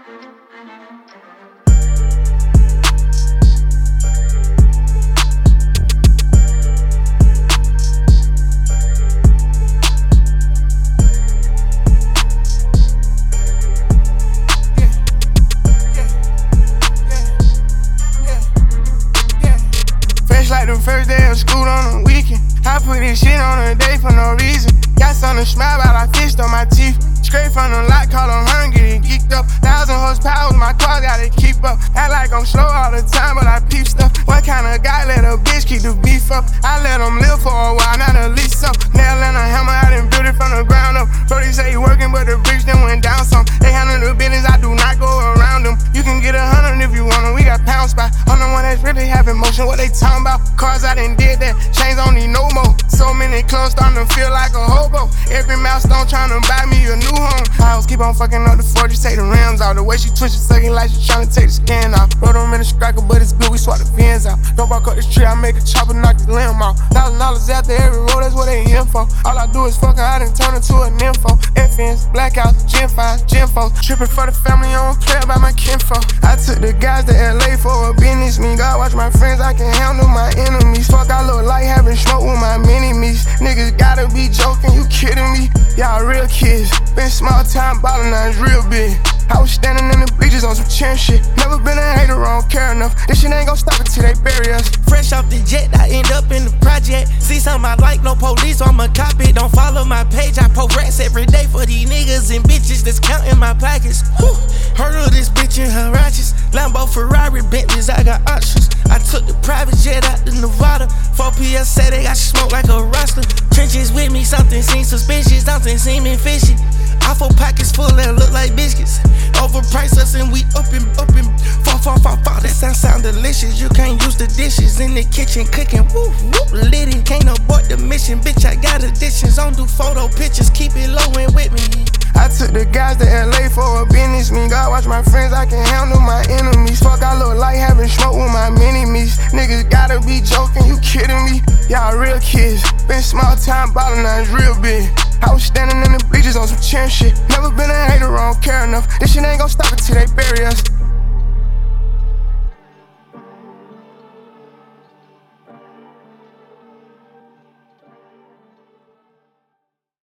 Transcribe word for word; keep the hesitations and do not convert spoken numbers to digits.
Like the first day of school on the weekend. I put this shit on a day for no reason. Got something to smile about, I fished on my teeth. Straight from the lot, call them hungry and geeked up. Thousand horsepower, my car gotta keep up. Act like I'm slow all the time, but I peep stuff. What kind of guy let a bitch keep the beef up? I let them live for a while, not a lease up. Nail and a hammer, I done built it from the ground up. Brody say he working, but the bricks then went down some. They handle the business, I do not go around them. You can get a hundred if you want them, we got pound spot. I'm the one that's really having motion, what they talking about? Cars I done did that, chains don't need no more. So many clothes starting to feel like a hobo. Every milestone trying to buy me a new home. I was keep on fucking up the forty, take the rims out. The way she twitch it, sucking like she trying to take the skin off. Rode them in the scracker, but it's good, we swap the pins out. Don't walk up this tree, I make a chopper, knock the limb off. Thousand dollars after every road, that's what they in for. All I do is fuck her, I done turn her to a nympho. F Ns, blackouts, Gen fives, Gen fours. Trippin' for the family, I don't play about my kinfolk. I took the guys to L A for a business meet. God watch my friends, I can handle my enemies. Fuck, I look like having smoke with my mini-me's. Niggas gotta be joking, you kidding me? Y'all real kids, been small time ballin', now it's real big. I was standing in the bleachers on some chin shit. Never been a hater, I don't care enough. This shit ain't gon' stop until they bury us. Fresh off the jet, I end up in the project. See something I like, no police, I'ma cop it. Don't follow my page, I post rats every day for these niggas and bitches that's counting my pockets. Whew. Heard of this bitch in her righteous. Lambo, Ferrari, Bentleys, I got options. I took the private jet out to Nevada. four P S say they got smoke like a roster. Trenches with me, something seems suspicious, something seeming fishy. Awful pockets full that look like biscuits. Overpriced us and we up and up and fall, fall, fall, fall. That sound sound delicious. You can't use the dishes in the kitchen cooking. Woo, woo, lit it. Can't abort the mission, bitch. I got additions. Don't do photo pictures. Keep it low and with me. I took the guys to L A for a business meet. God watch my friends, I can handle my enemies. Fuck, I look like having smoke with my mini-me's. Niggas gotta be joking, you kidding me? Y'all real kids, been small time ballin', now it's real big. I was standing in the bleachers on some chin shit. Never been a hater, I don't care enough. This shit ain't gon' stop until they bury us.